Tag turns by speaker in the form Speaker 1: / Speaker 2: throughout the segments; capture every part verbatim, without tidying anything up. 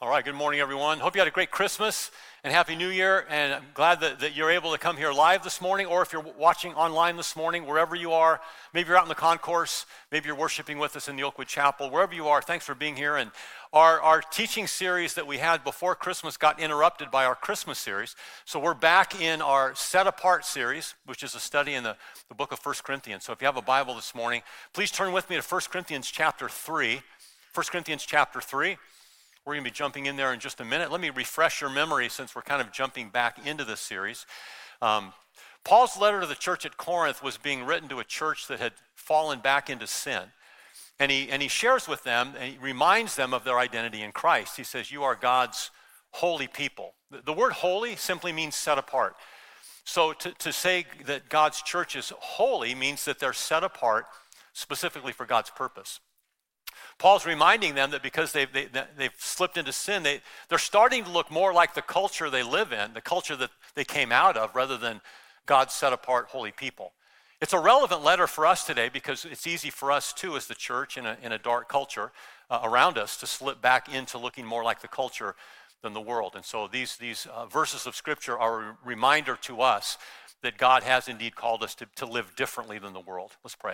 Speaker 1: All right, good morning, everyone. Hope you had a great Christmas and Happy New Year, and I'm glad that, that you're able to come here live this morning, or if you're watching online this morning, wherever you are, maybe you're out in the concourse, maybe you're worshiping with us in the Oakwood Chapel, wherever you are, thanks for being here. And our, our teaching series that we had before Christmas got interrupted by our Christmas series, so we're back in our Set Apart series, which is a study in the, the book of First Corinthians. So if you have a Bible this morning, please turn with me to First Corinthians chapter three. First Corinthians chapter three. We're going to be jumping in there in just a minute. Let me refresh your memory since we're kind of jumping back into this series. Um, Paul's letter to the church at Corinth was being written to a church that had fallen back into sin. And he, and he shares with them, and he reminds them of their identity in Christ. He says, you are God's holy people. The, the word holy simply means set apart. So to, to say that God's church is holy means that they're set apart specifically for God's purpose. Paul's reminding them that because they've, they, they've slipped into sin, they, they're starting to look more like the culture they live in, the culture that they came out of, rather than God's set-apart holy people. It's a relevant letter for us today because it's easy for us, too, as the church in a, in a dark culture uh, around us to slip back into looking more like the culture than the world. And so these, these uh, verses of Scripture are a reminder to us that God has indeed called us to, to live differently than the world. Let's pray.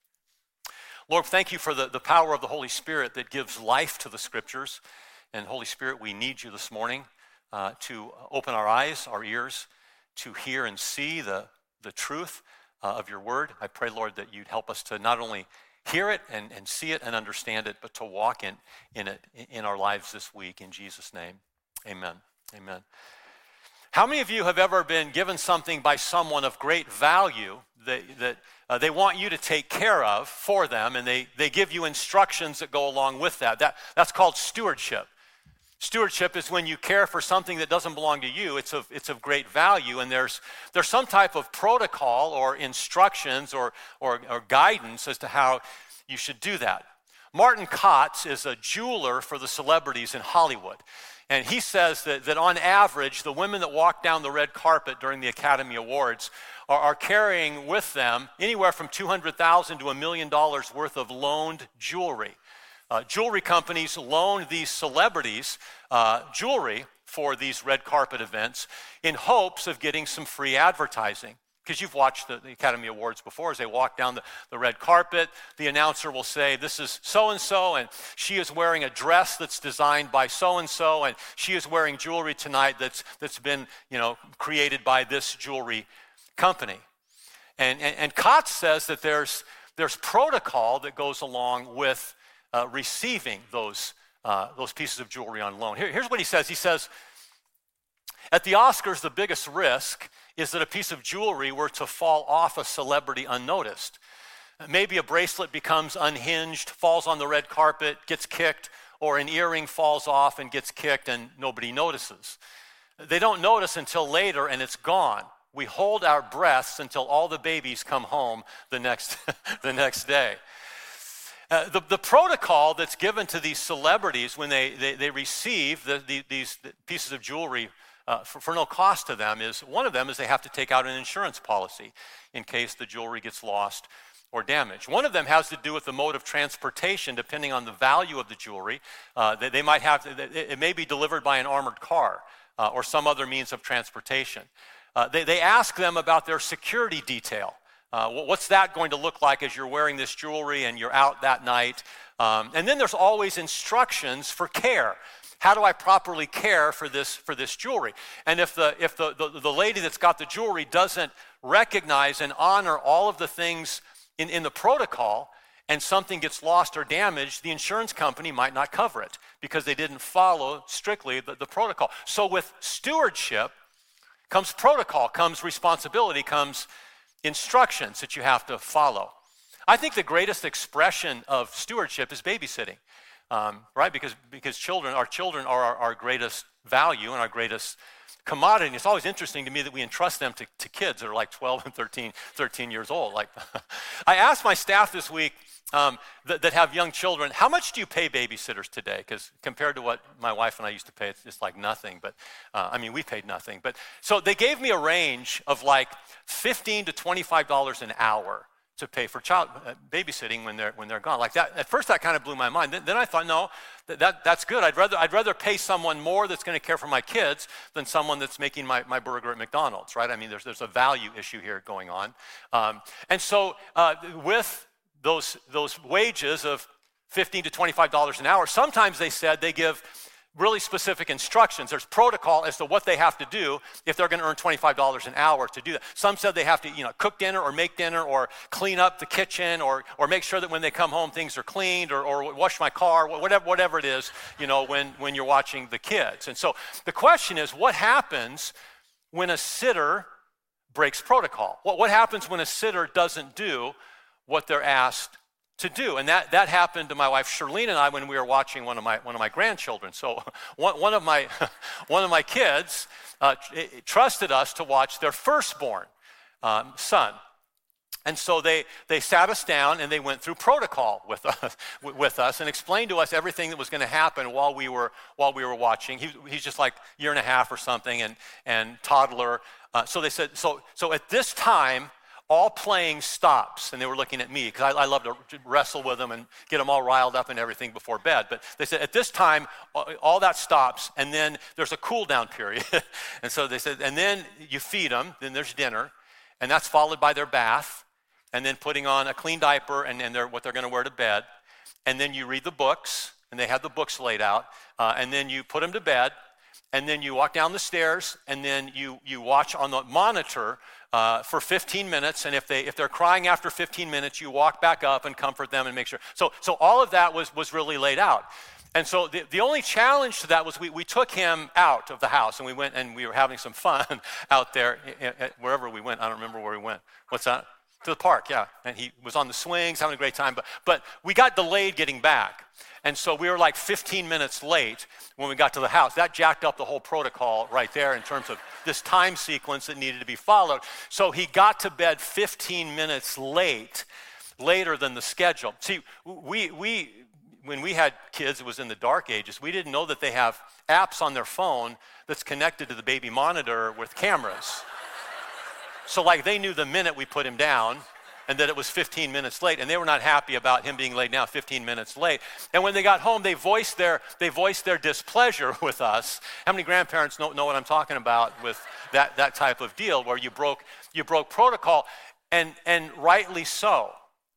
Speaker 1: Lord, thank you for the, the power of the Holy Spirit that gives life to the Scriptures. And Holy Spirit, we need you this morning uh, to open our eyes, our ears, to hear and see the, the truth uh, of your word. I pray, Lord, that you'd help us to not only hear it and, and see it and understand it, but to walk in, in it in our lives this week. In Jesus' name, amen. Amen. How many of you have ever been given something by someone of great value that, that uh, they want you to take care of for them, and they, they give you instructions that go along with that? that? That's called stewardship. Stewardship is when you care for something that doesn't belong to you. It's of, it's of great value, and there's, there's some type of protocol or instructions or, or, or guidance as to how you should do that. Martin Kotz is a jeweler for the celebrities in Hollywood. And he says that, that on average, the women that walk down the red carpet during the Academy Awards are, are carrying with them anywhere from two hundred thousand dollars to a million dollars worth of loaned jewelry. Uh, jewelry companies loan these celebrities uh, jewelry for these red carpet events in hopes of getting some free advertising. Because you've watched the, the Academy Awards before. As they walk down the, the red carpet, the announcer will say, this is so-and-so, and she is wearing a dress that's designed by so-and-so, and she is wearing jewelry tonight that's that's been, you know, created by this jewelry company. And, and, and Kotz says that there's, there's protocol that goes along with uh, receiving those, uh, those pieces of jewelry on loan. Here, here's what he says. He says, at the Oscars, the biggest risk is that a piece of jewelry were to fall off a celebrity unnoticed. Maybe a bracelet becomes unhinged, falls on the red carpet, gets kicked, or an earring falls off and gets kicked and nobody notices. They don't notice until later and it's gone. We hold our breaths until all the babies come home the next, the next day. Uh, the, the protocol that's given to these celebrities when they, they, they receive the, the, these pieces of jewelry Uh, for, for no cost to them is, one of them is they have to take out an insurance policy in case the jewelry gets lost or damaged. One of them has to do with the mode of transportation, depending on the value of the jewelry. Uh, they, they might have, to, it may be delivered by an armored car uh, or some other means of transportation. Uh, they, they ask them about their security detail. Uh, what's that going to look like as you're wearing this jewelry and you're out that night? Um, and then there's always instructions for care. How do I properly care for this for this jewelry? And if the if the, the, the lady that's got the jewelry doesn't recognize and honor all of the things in, in the protocol, and something gets lost or damaged, the insurance company might not cover it because they didn't follow strictly the, the protocol. So with stewardship comes protocol, comes responsibility, comes instructions that you have to follow. I think the greatest expression of stewardship is babysitting. Um, right, because because children, our children are our, our greatest value and our greatest commodity. And it's always interesting to me that we entrust them to, to kids that are like twelve and thirteen, thirteen years old. Like, I asked my staff this week um, that, that have young children, how much do you pay babysitters today? Because compared to what my wife and I used to pay, it's just like nothing. But uh, I mean, we paid nothing. But so they gave me a range of like fifteen to twenty-five dollars an hour to pay for child uh, babysitting when they're when they're gone. Like that, at first that kind of blew my mind. Then, then I thought, no, that, that that's good. I'd rather I'd rather pay someone more that's going to care for my kids than someone that's making my, my burger at McDonald's, right? I mean, there's there's a value issue here going on. Um, and so uh, with those those wages of fifteen to twenty-five dollars an hour, sometimes they said they give really specific instructions. There's protocol as to what they have to do if they're going to earn twenty-five dollars an hour to do that. Some said they have to, you know, cook dinner or make dinner or clean up the kitchen or or make sure that when they come home things are cleaned or, or wash my car, whatever whatever it is, you know, when, when you're watching the kids. And so the question is, what happens when a sitter breaks protocol? What, what happens when a sitter doesn't do what they're asked to do? And that, that happened to my wife Charlene and I when we were watching one of my one of my grandchildren. So one, one of my one of my kids uh, trusted us to watch their firstborn um, son. And so they they sat us down and they went through protocol with us with us and explained to us everything that was going to happen while we were while we were watching. He, he's just like a year and a half or something and and toddler. Uh, so they said so so at this time, all playing stops, and they were looking at me because I, I love to wrestle with them and get them all riled up and everything before bed. But they said at this time, all that stops, and then there's a cool down period. And so they said, and then you feed them, then there's dinner, and that's followed by their bath, and then putting on a clean diaper and, and they're, what they're going to wear to bed. And then you read the books, and they have the books laid out, uh, and then you put them to bed, and then you walk down the stairs, and then you you watch on the monitor uh, for fifteen minutes, and if they if they're crying after fifteen minutes, you walk back up and comfort them and make sure. So so all of that was was really laid out. And so the, the only challenge to that was we, we took him out of the house, and we went and we were having some fun out there wherever we went. I don't remember where we went. What's that? To the park, yeah. And he was on the swings, having a great time. But but we got delayed getting back. And so we were like fifteen minutes late when we got to the house. That jacked up the whole protocol right there in terms of this time sequence that needed to be followed. So he got to bed fifteen minutes late, later than the schedule. See, we we when we had kids, it was in the dark ages. We didn't know that they have apps on their phone that's connected to the baby monitor with cameras. So like they knew the minute we put him down and that it was fifteen minutes late, and they were not happy about him being laid down fifteen minutes late. And when they got home, they voiced their they voiced their displeasure with us. How many grandparents know, know what I'm talking about with that, that type of deal where you broke you broke protocol, and and rightly so,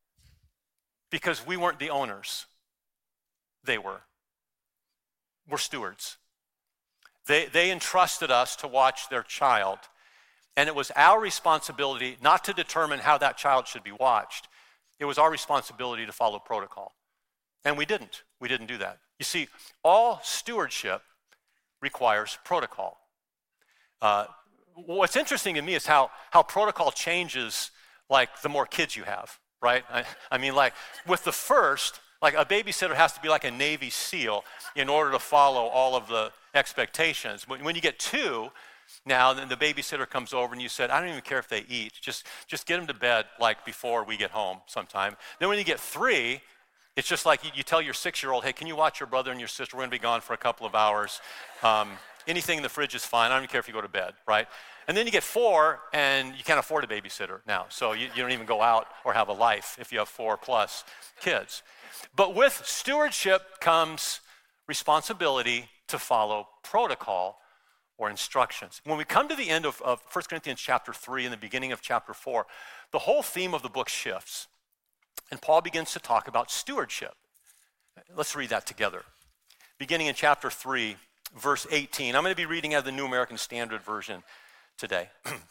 Speaker 1: because we weren't the owners. They were. We're stewards. They they entrusted us to watch their child. And it was our responsibility not to determine how that child should be watched. It was our responsibility to follow protocol. And we didn't. We didn't do that. You see, all stewardship requires protocol. Uh, what's interesting to me is how, how protocol changes, like, the more kids you have, right? I, I mean, like, with the first, like, a babysitter has to be like a Navy SEAL in order to follow all of the expectations. When, when you get two, now, then the babysitter comes over and you said, I don't even care if they eat. Just, just get them to bed like before we get home sometime. Then when you get three, it's just like you, you tell your six-year-old, hey, can you watch your brother and your sister? We're going to be gone for a couple of hours. Um, anything in the fridge is fine. I don't even care if you go to bed, right? And then you get four, and you can't afford a babysitter now. So you, you don't even go out or have a life if you have four plus kids. But with stewardship comes responsibility to follow protocol or instructions. When we come to the end of, of First Corinthians chapter three and the beginning of chapter four, the whole theme of the book shifts. And Paul begins to talk about stewardship. Let's read that together. Beginning in chapter three, verse eighteen. I'm going to be reading out of the New American Standard Version today.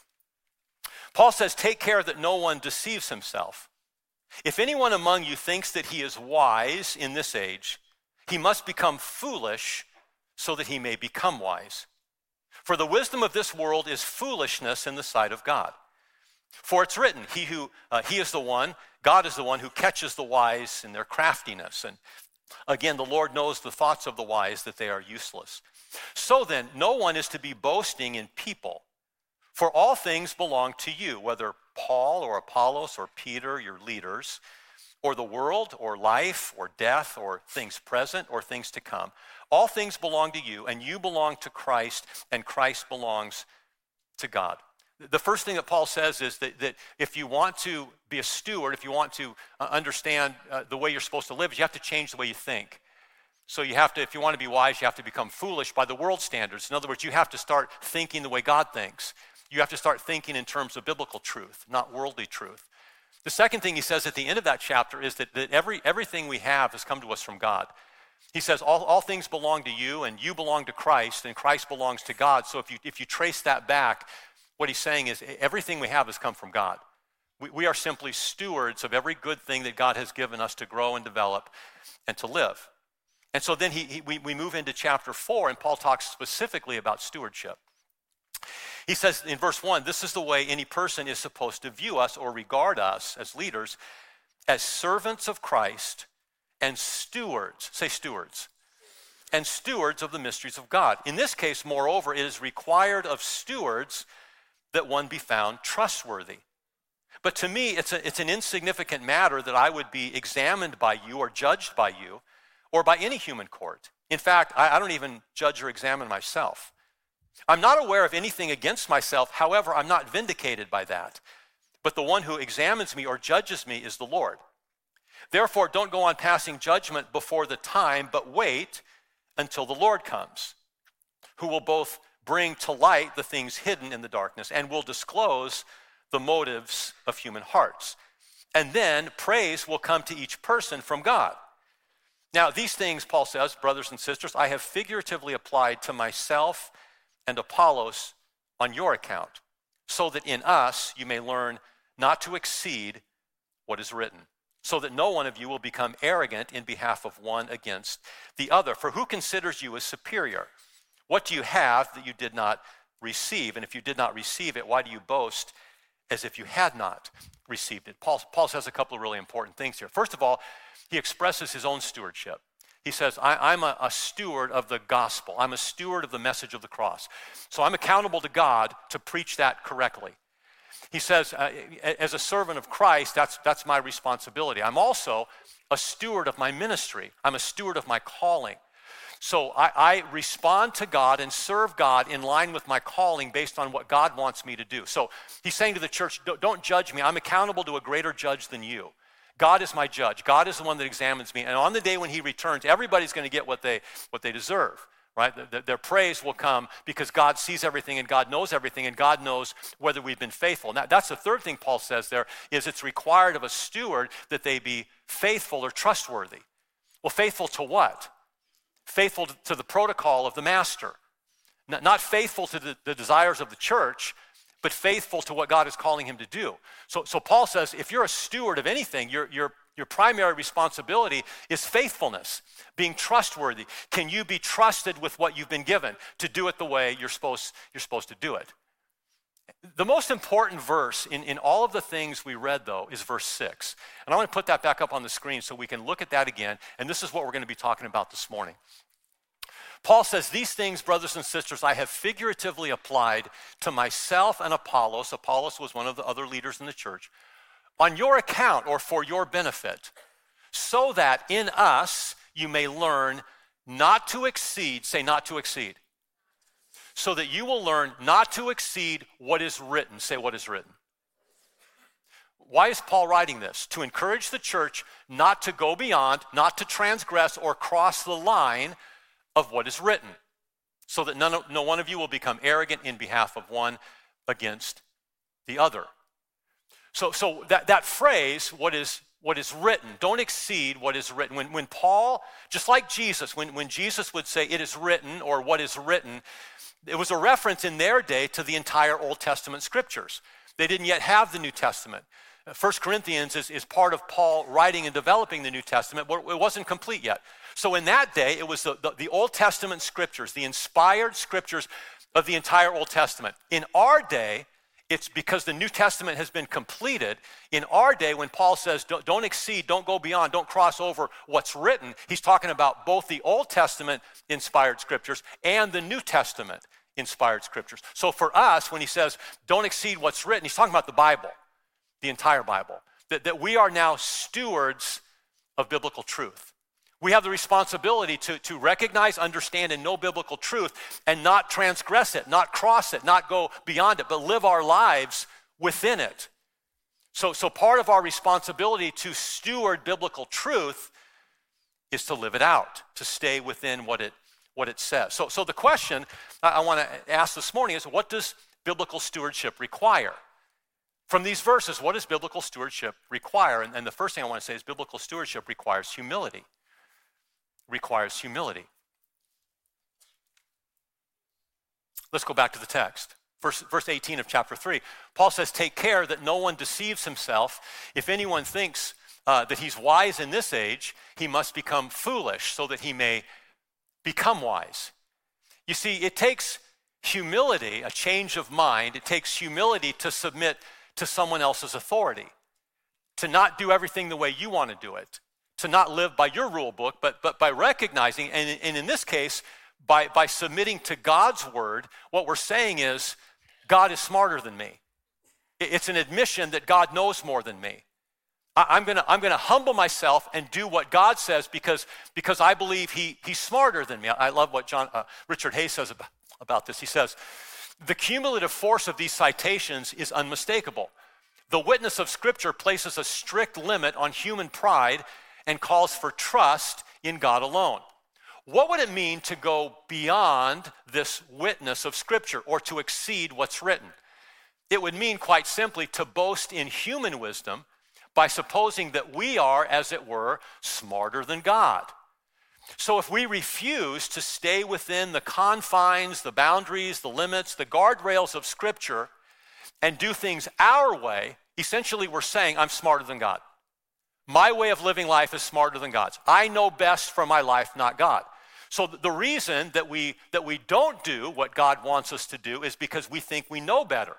Speaker 1: Paul says, take care that no one deceives himself. If anyone among you thinks that he is wise in this age, he must become foolish so that he may become wise. For the wisdom of this world is foolishness in the sight of God. For it's written, he who uh, he is the one, God is the one who catches the wise in their craftiness. And again, the Lord knows the thoughts of the wise, that they are useless. So then, no one is to be boasting in people, for all things belong to you, whether Paul or Apollos or Peter, your leaders, or the world or life or death or things present or things to come. All things belong to you, and you belong to Christ, and Christ belongs to God. The first thing that Paul says is that, that if you want to be a steward, if you want to uh, understand uh, the way you're supposed to live, you have to change the way you think. So you have to, if you want to be wise, you have to become foolish by the world standards. In other words, you have to start thinking the way God thinks. You have to start thinking in terms of biblical truth, not worldly truth. The second thing he says at the end of that chapter is that, that every, everything we have has come to us from God. He says all, all things belong to you, and you belong to Christ, and Christ belongs to God. So if you, if you trace that back, what he's saying is everything we have has come from God. We, we are simply stewards of every good thing that God has given us to grow and develop and to live. And so then he, he, we, we move into chapter four, and Paul talks specifically about stewardship. He says in verse one, this is the way any person is supposed to view us or regard us as leaders, as servants of Christ and stewards, say stewards, and stewards of the mysteries of God. In this case, moreover, it is required of stewards that one be found trustworthy. But to me, it's, a, it's an insignificant matter that I would be examined by you or judged by you or by any human court. In fact, I, I don't even judge or examine myself. I'm not aware of anything against myself. However, I'm not vindicated by that. But the one who examines me or judges me is the Lord. Therefore, don't go on passing judgment before the time, but wait until the Lord comes, who will both bring to light the things hidden in the darkness and will disclose the motives of human hearts. And then praise will come to each person from God. Now, these things, Paul says, brothers and sisters, I have figuratively applied to myself and Apollos on your account, so that in us you may learn not to exceed what is written, so that no one of you will become arrogant in behalf of one against the other. For who considers you as superior? What do you have that you did not receive? And if you did not receive it, why do you boast as if you had not received it? Paul, Paul says a couple of really important things here. First of all, he expresses his own stewardship. He says, I, I'm a, a steward of the gospel. I'm a steward of the message of the cross. So I'm accountable to God to preach that correctly. He says, uh, as a servant of Christ, that's, that's my responsibility. I'm also a steward of my ministry. I'm a steward of my calling. So I, I respond to God and serve God in line with my calling based on what God wants me to do. So he's saying to the church, don't, don't judge me. I'm accountable to a greater judge than you. God is my judge. God is the one that examines me. And on the day when he returns, everybody's going to get what they, what they deserve, right? The, the, their praise will come because God sees everything and God knows everything and God knows whether we've been faithful. Now, that's the third thing Paul says there, is it's required of a steward that they be faithful or trustworthy. Well, faithful to what? Faithful to, to the protocol of the master. Not, not faithful to the, the desires of the church, but faithful to what God is calling him to do. So, so Paul says, if you're a steward of anything, your, your, your primary responsibility is faithfulness, being trustworthy. Can you be trusted with what you've been given to do it the way you're supposed, you're supposed to do it? The most important verse in, in all of the things we read, though, is verse six. And I want to put that back up on the screen so we can look at that again, and this is what we're going to be talking about this morning. Paul says, these things, brothers and sisters, I have figuratively applied to myself and Apollos. Apollos was one of the other leaders in the church, on your account or for your benefit, so that in us you may learn not to exceed, say not to exceed, so that you will learn not to exceed what is written. Say what is written. Why is Paul writing this? To encourage the church not to go beyond, not to transgress or cross the line of what is written, so that none of, no one of you will become arrogant in behalf of one against the other. So, so that, that phrase, what is, what is written, don't exceed what is written. When, when Paul, just like Jesus, when, when Jesus would say it is written or what is written, it was a reference in their day to the entire Old Testament scriptures. They didn't yet have the New Testament. First Corinthians is, is part of Paul writing and developing the New Testament, but it wasn't complete yet. So in that day, it was the, the, the Old Testament scriptures, the inspired scriptures of the entire Old Testament. In our day, it's because the New Testament has been completed. In our day, when Paul says, don't, don't exceed, don't go beyond, don't cross over what's written, he's talking about both the Old Testament inspired scriptures and the New Testament inspired scriptures. So for us, when he says, don't exceed what's written, he's talking about the Bible, the entire Bible, that, that we are now stewards of biblical truth. We have the responsibility to, to recognize, understand, and know biblical truth and not transgress it, not cross it, not go beyond it, but live our lives within it. So, so part of our responsibility to steward biblical truth is to live it out, to stay within what it what it says. So, so the question I, I want to ask this morning is, what does biblical stewardship require? From these verses, what does biblical stewardship require? And, and the first thing I want to say is biblical stewardship requires humility. Requires humility. Let's go back to the text. Verse, verse eighteen of chapter three. Paul says, take care that no one deceives himself. If anyone thinks uh, that he's wise in this age, he must become foolish so that he may become wise. You see, it takes humility, a change of mind. It takes humility to submit to someone else's authority, to not do everything the way you want to do it, to not live by your rule book, but, but by recognizing, and, and in this case, by, by submitting to God's word. What we're saying is, God is smarter than me. It's an admission that God knows more than me. I, I'm gonna, I'm gonna humble myself and do what God says because, because I believe he, he's smarter than me. I love what John uh, Richard Hayes says about, about this. He says, the cumulative force of these citations is unmistakable. The witness of Scripture places a strict limit on human pride and calls for trust in God alone. What would it mean to go beyond this witness of Scripture or to exceed what's written? It would mean, quite simply, to boast in human wisdom by supposing that we are, as it were, smarter than God. So if we refuse to stay within the confines, the boundaries, the limits, the guardrails of Scripture and do things our way, essentially we're saying, I'm smarter than God. My way of living life is smarter than God's. I know best for my life, not God. So the reason that we that we don't do what God wants us to do is because we think we know better.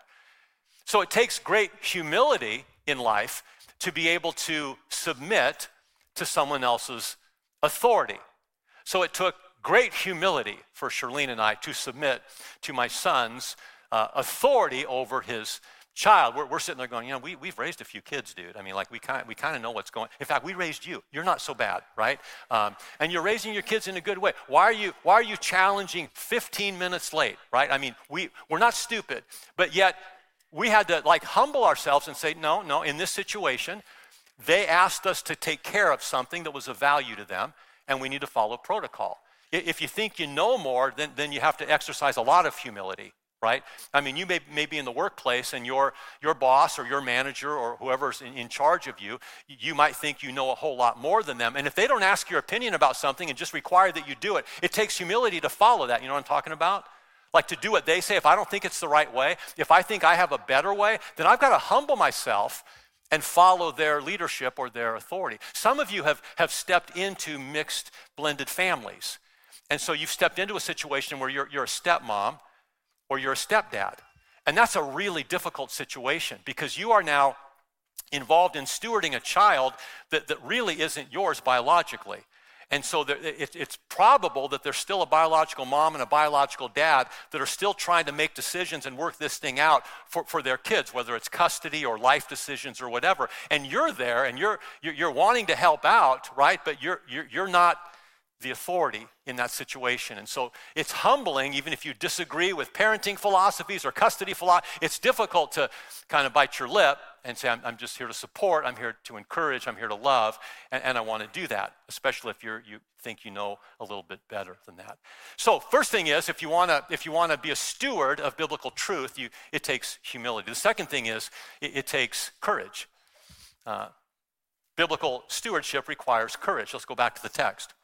Speaker 1: So it takes great humility in life to be able to submit to someone else's authority. So it took great humility for Charlene and I to submit to my son's uh, authority over his child. We're, we're sitting there going, you know, we, we've raised a few kids, dude. I mean, like, we kind we kind of know what's going. In fact, we raised you. You're not so bad, right? Um, and you're raising your kids in a good way. Why are you Why are you challenging fifteen minutes late, right? I mean, we, we're not stupid, but yet we had to, like, humble ourselves and say, no, no, in this situation, they asked us to take care of something that was of value to them, and we need to follow protocol. If you think you know more, then, then you have to exercise a lot of humility, right? I mean, you may, may be in the workplace and your, your boss or your manager or whoever's in, in charge of you, you might think you know a whole lot more than them. And if they don't ask your opinion about something and just require that you do it, it takes humility to follow that. You know what I'm talking about? Like, to do what they say. If I don't think it's the right way, if I think I have a better way, then I've got to humble myself and follow their leadership or their authority. Some of you have, have stepped into mixed, blended families. And so you've stepped into a situation where you're, you're a stepmom or you're a stepdad. And that's a really difficult situation because you are now involved in stewarding a child that, that really isn't yours biologically. And so there, it, it's probable that there's still a biological mom and a biological dad that are still trying to make decisions and work this thing out for, for their kids, whether it's custody or life decisions or whatever. And you're there and you're you're, you're wanting to help out, right? But you're, you're you're not the authority in that situation. And so it's humbling, even if you disagree with parenting philosophies or custody philosophy. It's difficult to kind of bite your lip and say, I'm, I'm just here to support, I'm here to encourage, I'm here to love, and, and I want to do that, especially if you're, you think you know a little bit better than that. So first thing is, if you want to if you want to be a steward of biblical truth, you, it takes humility. The second thing is, it, it takes courage. Uh, biblical stewardship requires courage. Let's go back to the text.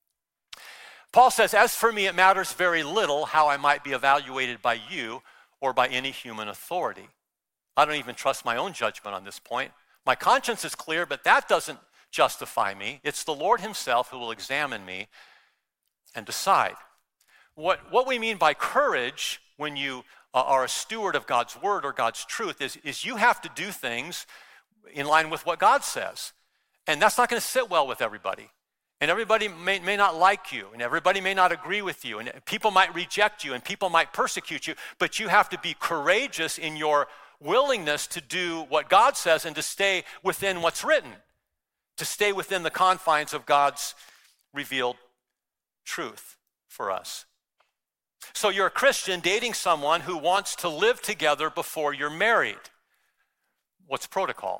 Speaker 1: Paul says, as for me, it matters very little how I might be evaluated by you or by any human authority. I don't even trust my own judgment on this point. My conscience is clear, but that doesn't justify me. It's the Lord himself who will examine me and decide. What, what we mean by courage when you uh, are a steward of God's word or God's truth is, is you have to do things in line with what God says. And that's not going to sit well with everybody. And everybody may, may not like you, and everybody may not agree with you, and people might reject you, and people might persecute you, but you have to be courageous in your willingness to do what God says and to stay within what's written, to stay within the confines of God's revealed truth for us. So you're a Christian dating someone who wants to live together before you're married. What's protocol?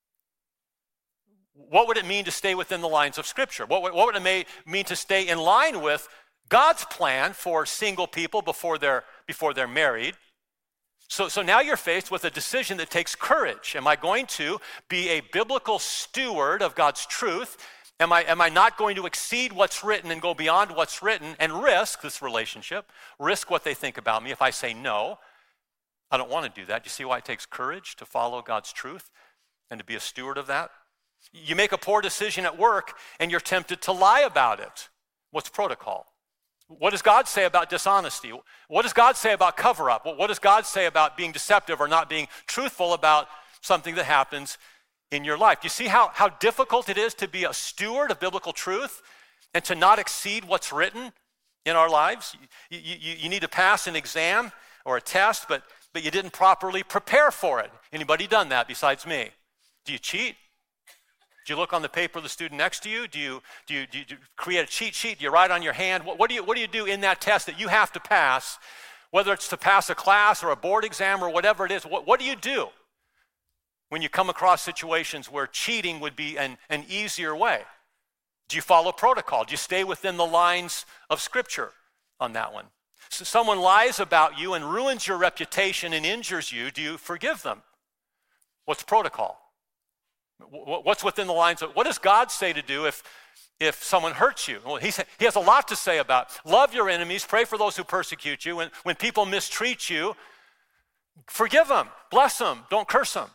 Speaker 1: What would it mean to stay within the lines of Scripture? What would, what would it may, mean to stay in line with God's plan for single people before they're, before they're married? So, so now you're faced with a decision that takes courage. Am I going to be a biblical steward of God's truth? Am I, am I not going to exceed what's written and go beyond what's written and risk this relationship, risk what they think about me if I say no? I don't want to do that. Do you see why it takes courage to follow God's truth and to be a steward of that? You make a poor decision at work and you're tempted to lie about it. What's protocol? What does God say about dishonesty? What does God say about cover-up? What does God say about being deceptive or not being truthful about something that happens in your life? Do you see how, how difficult it is to be a steward of biblical truth and to not exceed what's written in our lives? You, you, you need to pass an exam or a test, but, but you didn't properly prepare for it. Anybody done that besides me? Do you cheat? Do you look on the paper of the student next to you? Do you, do you, do you, do you create a cheat sheet? Do you write on your hand? What, what, do you, what do you do in that test that you have to pass, whether it's to pass a class or a board exam or whatever it is? What, what do you do when you come across situations where cheating would be an, an easier way? Do you follow protocol? Do you stay within the lines of Scripture on that one? So someone lies about you and ruins your reputation and injures you. Do you forgive them? What's protocol? What's within the lines of, what does God say to do if, if someone hurts you? Well, he's, he has a lot to say about love your enemies, pray for those who persecute you. When, when people mistreat you, forgive them, bless them, don't curse them.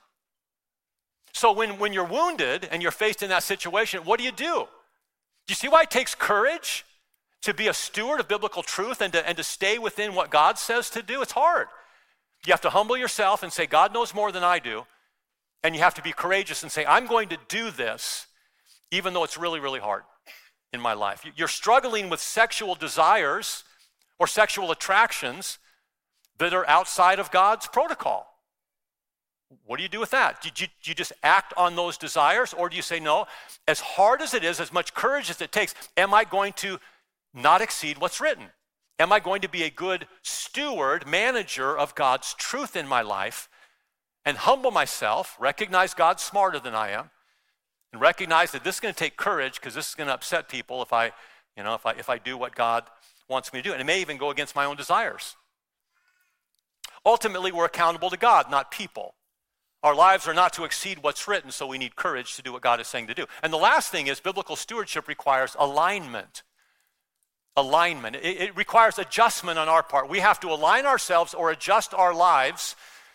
Speaker 1: So when, when you're wounded and you're faced in that situation, what do you do? Do you see why it takes courage to be a steward of biblical truth and to, and to stay within what God says to do? It's hard. You have to humble yourself and say, God knows more than I do. And you have to be courageous and say, I'm going to do this, even though it's really, really hard in my life. You're struggling with sexual desires or sexual attractions that are outside of God's protocol. What do you do with that? Do you, do you just act on those desires? Or do you say, no, as hard as it is, as much courage as it takes, am I going to not exceed what's written? Am I going to be a good steward, manager of God's truth in my life? And humble myself, recognize God's smarter than I am, and recognize that this is going to take courage because this is going to upset people if I, you know, if I if I do what God wants me to do. And it may even go against my own desires. Ultimately, we're accountable to God, not people. Our lives are not to exceed what's written, so we need courage to do what God is saying to do. And the last thing is biblical stewardship requires alignment. Alignment. It, it requires adjustment on our part. We have to align ourselves or adjust our lives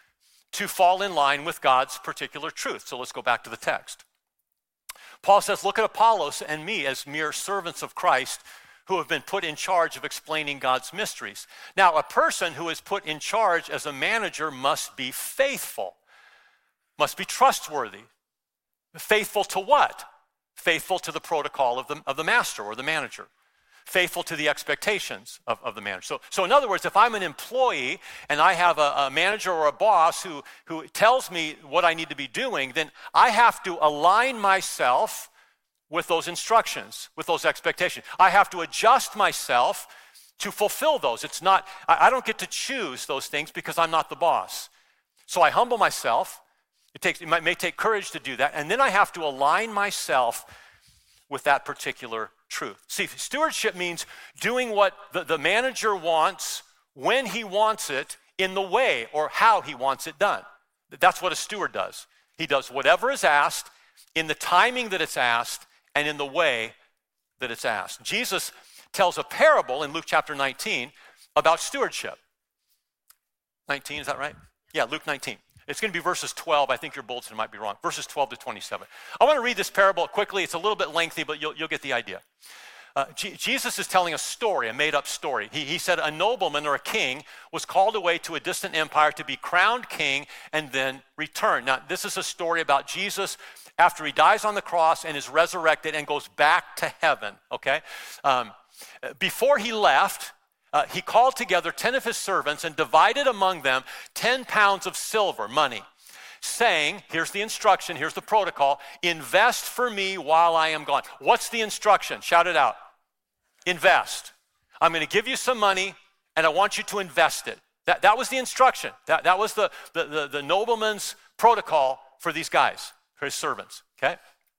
Speaker 1: to fall in line with God's particular truth. So let's go back to the text. Paul says, look at Apollos and me as mere servants of Christ who have been put in charge of explaining God's mysteries. Now, a person who is put in charge as a manager must be faithful, must be trustworthy. Faithful to what? Faithful to the protocol of the, of the master or the manager. Faithful to the expectations of, of the manager. So, so in other words, if I'm an employee and I have a, a manager or a boss who, who tells me what I need to be doing, then I have to align myself with those instructions, with those expectations. I have to adjust myself to fulfill those. It's not, I, I don't get to choose those things because I'm not the boss. So I humble myself. It takes, it might, may take courage to do that. And then I have to align myself with that particular truth. See, stewardship means doing what the, the manager wants when he wants it in the way or how he wants it done. That's what a steward does. He does whatever is asked in the timing that it's asked and in the way that it's asked. Jesus tells a parable in Luke chapter nineteen about stewardship. nineteen, is that right? Yeah, Luke nineteen. It's going to be verses twelve. I think your bulletin might be wrong. Verses twelve to twenty-seven. I want to read this parable quickly. It's a little bit lengthy, but you'll, you'll get the idea. Uh, G- Jesus is telling a story, a made-up story. He, he said a nobleman or a king was called away to a distant empire to be crowned king and then return. Now, this is a story about Jesus after he dies on the cross and is resurrected and goes back to heaven, okay? Um, before he left, Uh, he called together ten of his servants and divided among them ten pounds of silver, money, saying, here's the instruction, here's the protocol, invest for me while I am gone. What's the instruction? Shout it out. Invest. I'm going to give you some money, and I want you to invest it. That, that was the instruction. That, that was the, the, the, the nobleman's protocol for these guys, for his servants, okay?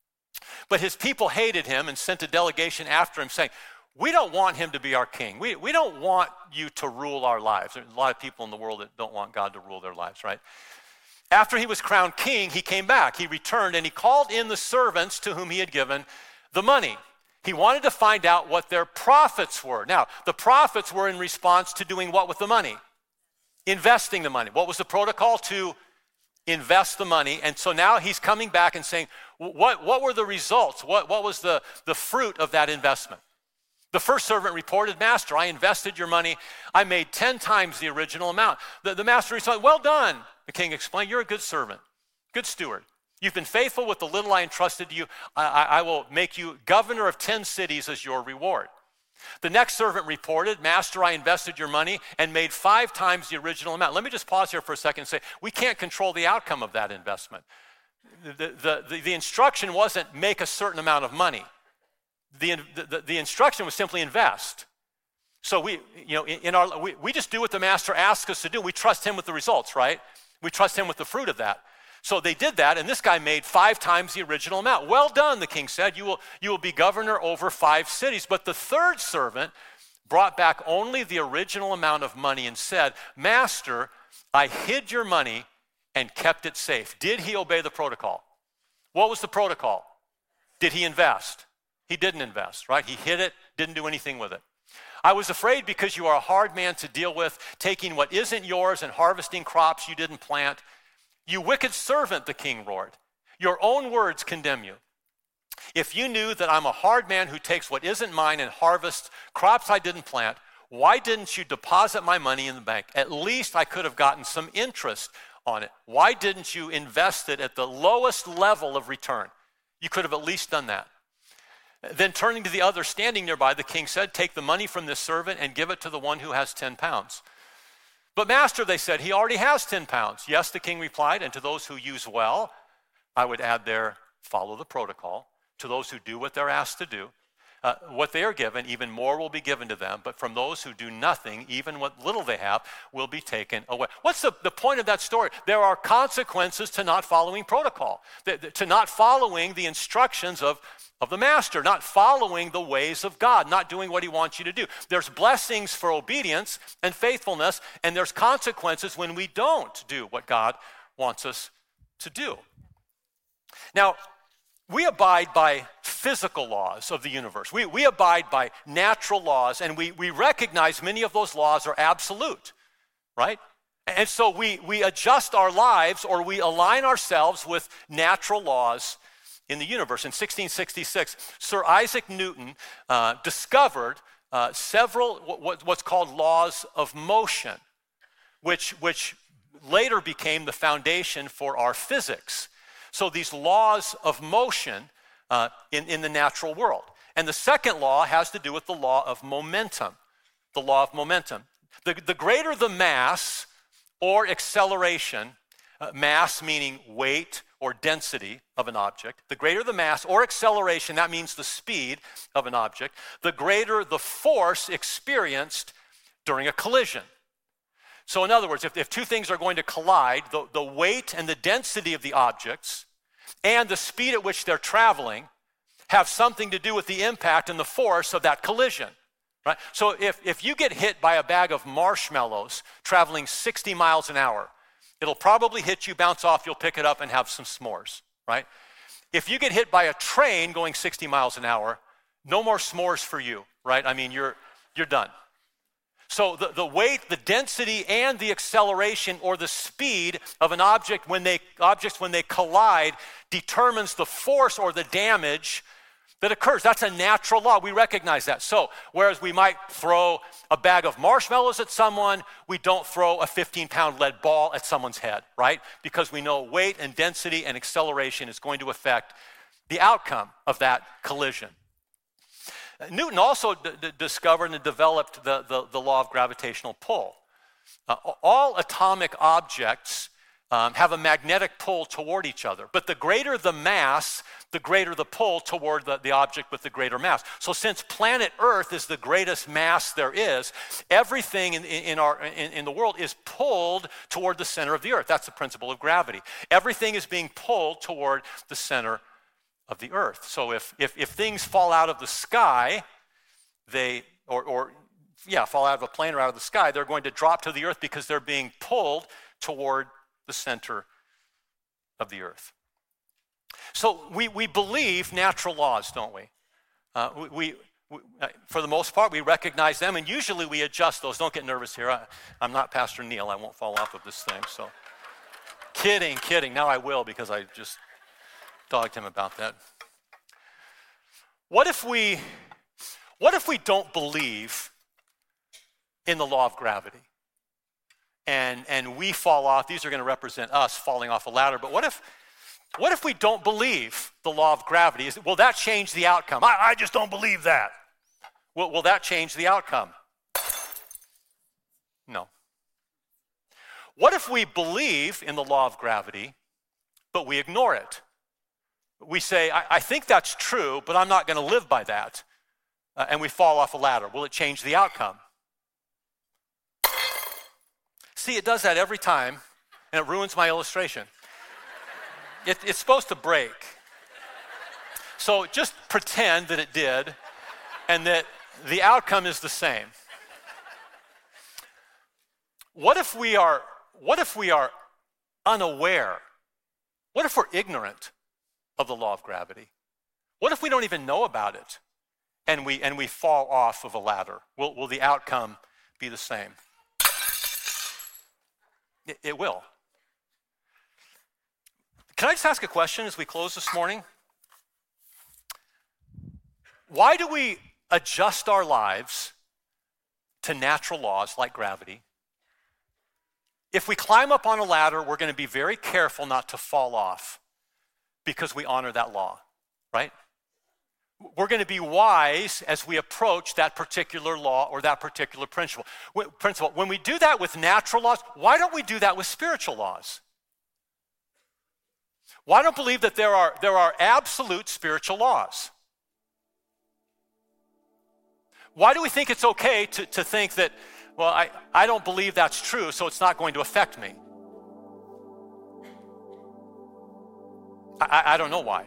Speaker 1: But his people hated him and sent a delegation after him saying, we don't want him to be our king. We, we don't want you to rule our lives. There's a lot of people in the world that don't want God to rule their lives, right? After he was crowned king, he came back. He returned, and he called in the servants to whom he had given the money. He wanted to find out what their profits were. Now, the profits were in response to doing what with the money? Investing the money. What was the protocol? To invest the money. And so now he's coming back and saying, what, what were the results? What, what was the, the fruit of that investment? The first servant reported, Master, I invested your money. I made ten times the original amount. The, the master responded, well done. The king explained, you're a good servant, good steward. You've been faithful with the little I entrusted to you. I, I, I will make you governor of ten cities as your reward. The next servant reported, Master, I invested your money and made five times the original amount. Let me just pause here for a second and say, we can't control the outcome of that investment. The, the, the, the instruction wasn't make a certain amount of money. The, the, the instruction was simply invest. So we, you know, in, in our, we, we just do what the master asks us to do. We trust him with the results, right? We trust him with the fruit of that. So they did that, and this guy made five times the original amount. Well done, the king said. You will, you will be governor over five cities. But the third servant brought back only the original amount of money and said, Master, I hid your money and kept it safe. Did he obey the protocol? What was the protocol? Did he invest? He didn't invest, right? He hid it, didn't do anything with it. I was afraid because you are a hard man to deal with, taking what isn't yours and harvesting crops you didn't plant. You wicked servant, the king roared. Your own words condemn you. If you knew that I'm a hard man who takes what isn't mine and harvests crops I didn't plant, why didn't you deposit my money in the bank? At least I could have gotten some interest on it. Why didn't you invest it at the lowest level of return? You could have at least done that. Then turning to the other standing nearby, the king said, take the money from this servant and give it to the one who has ten pounds. But master, they said, he already has ten pounds. Yes, the king replied, and to those who use well, I would add there, follow the protocol. To those who do what they're asked to do, uh, what they are given, even more will be given to them. But from those who do nothing, even what little they have will be taken away. What's the, the point of that story? There are consequences to not following protocol, the, the, to not following the instructions of, of the master, not following the ways of God, not doing what he wants you to do. There's blessings for obedience and faithfulness, and there's consequences when we don't do what God wants us to do. Now, we abide by physical laws of the universe. We, we abide by natural laws, and we, we recognize many of those laws are absolute, right? And so we, we adjust our lives, or we align ourselves with natural laws in the universe. In sixteen sixty-six, Sir Isaac Newton uh, discovered uh, several what, what's called laws of motion, which, which later became the foundation for our physics. So these laws of motion uh, in, in the natural world. And the second law has to do with the law of momentum, the law of momentum. The, the greater the mass or acceleration, uh, mass meaning weight or density of an object, the greater the mass or acceleration, that means the speed of an object, the greater the force experienced during a collision. So in other words, if, if two things are going to collide, the, the weight and the density of the objects and the speed at which they're traveling have something to do with the impact and the force of that collision, right? So if, if you get hit by a bag of marshmallows traveling sixty miles an hour, it'll probably hit you, bounce off, you'll pick it up and have some s'mores, right? If you get hit by a train going sixty miles an hour, no more s'mores for you, right? I mean, you're, you're done. So the, the weight, the density, and the acceleration or the speed of an object when they objects when they collide determines the force or the damage that occurs. That's a natural law. We recognize that. So whereas we might throw a bag of marshmallows at someone, we don't throw a fifteen-pound lead ball at someone's head, right? Because we know weight and density and acceleration is going to affect the outcome of that collision. Newton also d- d- discovered and developed the, the, the law of gravitational pull. Uh, all atomic objects um, have a magnetic pull toward each other. But the greater the mass, the greater the pull toward the, the object with the greater mass. So since planet Earth is the greatest mass there is, everything in, in, our, in, in the world is pulled toward the center of the earth. That's the principle of gravity. Everything is being pulled toward the center of the earth. So if, if, if things fall out of the sky, they, or, or yeah, fall out of a plane or out of the sky, they're going to drop to the earth because they're being pulled toward the center of the earth. So we, we believe natural laws, don't we? Uh, we, we, we for the most part, we recognize them, and usually we adjust those. Don't get nervous here. I, I'm not Pastor Neil. I won't fall off of this thing. So, kidding, kidding. Now I will, because I just dogged him about that. What if we, what if we don't believe in the law of gravity? And, and we fall off. These are going to represent us falling off a ladder. But what if, what if we don't believe the law of gravity? Is, will that change the outcome? I, I just don't believe that. Will, will that change the outcome? No. What if we believe in the law of gravity, but we ignore it? We say, I, I think that's true, but I'm not going to live by that. Uh, and we fall off a ladder. Will it change the outcome? See, it does that every time, and it ruins my illustration. It, it's supposed to break. So just pretend that it did, and that the outcome is the same. What if we are, what if we are unaware? What if we're ignorant of the law of gravity? What if we don't even know about it, and we and we fall off of a ladder? Will, will the outcome be the same? It, it will. Can I just ask a question as we close this morning? Why do we adjust our lives to natural laws like gravity? If we climb up on a ladder, we're going to be very careful not to fall off because we honor that law, right? We're going to be wise as we approach that particular law or that particular principle. Principle. When we do that with natural laws, why don't we do that with spiritual laws? Why don't we believe that there are, there are absolute spiritual laws? Why do we think it's okay to, to think that, well, I, I don't believe that's true, so it's not going to affect me? I, I don't know why.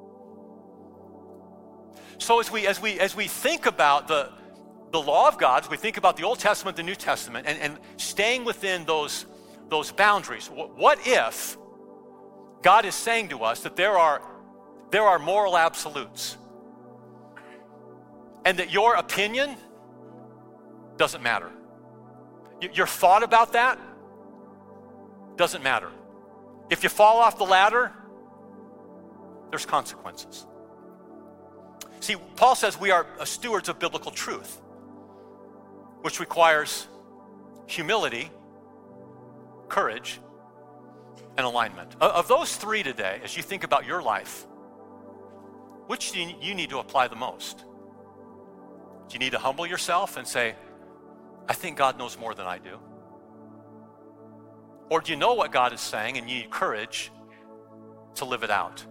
Speaker 1: So as we as we as we think about the the law of God, as we think about the Old Testament, the New Testament, and, and staying within those those boundaries, what if God is saying to us that there are there are moral absolutes, and that your opinion doesn't matter? Your thought about that doesn't matter. If you fall off the ladder, there's consequences. See, Paul says we are stewards of biblical truth, which requires humility, courage, and alignment. Of those three today, as you think about your life, which do you need to apply the most? Do you need to humble yourself and say, I think God knows more than I do? Or do you know what God is saying and you need courage to live it out?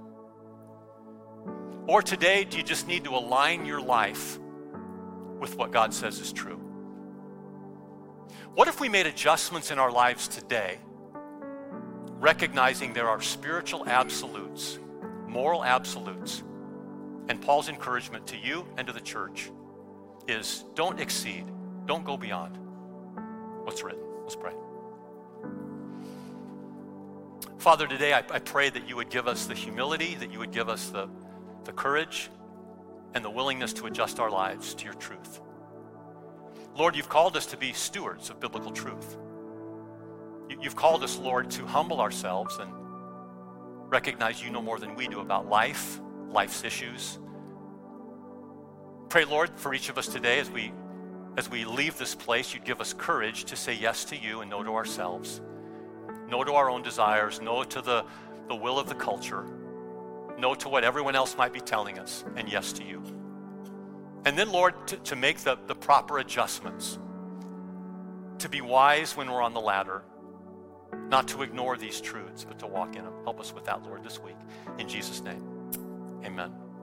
Speaker 1: Or today, do you just need to align your life with what God says is true? What if we made adjustments in our lives today, recognizing there are spiritual absolutes, moral absolutes, and Paul's encouragement to you and to the church is don't exceed, don't go beyond what's written. Let's pray. Father, today I, I pray that you would give us the humility, that you would give us the the courage and the willingness to adjust our lives to your truth. Lord, you've called us to be stewards of biblical truth. You've called us, Lord, to humble ourselves and recognize you know more than we do about life, life's issues. Pray, Lord, for each of us today as we as we leave this place, you'd give us courage to say yes to you and no to ourselves, no to our own desires, no to the, the will of the culture, no to what everyone else might be telling us, and yes to you. And then, Lord, to, to make the, the proper adjustments, to be wise when we're on the ladder, not to ignore these truths, but to walk in them. Help us with that, Lord, this week. In Jesus' name, amen.